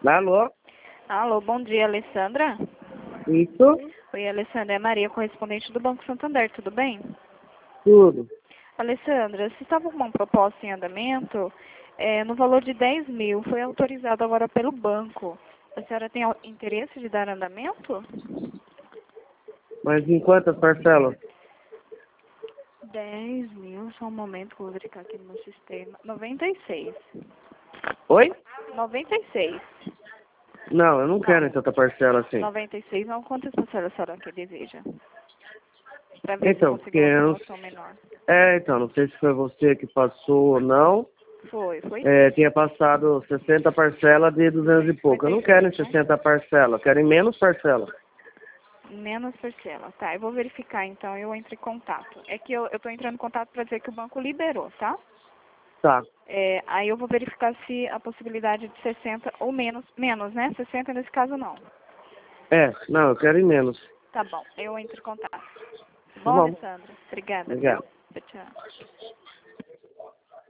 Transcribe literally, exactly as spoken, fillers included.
Alô? Alô, bom dia, Alessandra. Isso? Oi, Alessandra, é Maria, correspondente do Banco Santander, tudo bem? Tudo. Alessandra, você estava com uma proposta em andamento é, no valor de dez mil, foi autorizado agora pelo banco. A senhora tem al- interesse de dar andamento? Mas em quantas parcelas? dez mil, só um momento que eu vou verificar aqui no meu sistema. noventa e seis. Oi? noventa e seis. Não, eu não quero Não. em tanta parcela assim. noventa e seis, não. Quantas parcelas a senhora que deseja? Para ver Então, se eu porque consigo uma eu não... promoção menor. É, então, não sei se foi você que passou ou não. Foi, foi É, sim. tinha passado sessenta parcelas de duzentos e pouco. Eu não quero em cinquenta e seis, né? sessenta parcelas, eu quero em menos parcelas. Menos parcela. Tá, eu vou verificar então, eu entro em contato. É que eu, eu tô entrando em contato para dizer que o banco liberou, tá? Tá. É, aí eu vou verificar se a possibilidade de sessenta ou menos, menos, né? sessenta nesse caso não. É, não, eu quero em menos. Tá bom, eu entro em contato. Tá Bom, bom. Alessandra? Obrigada, viu? Obrigado. Tchau, tchau.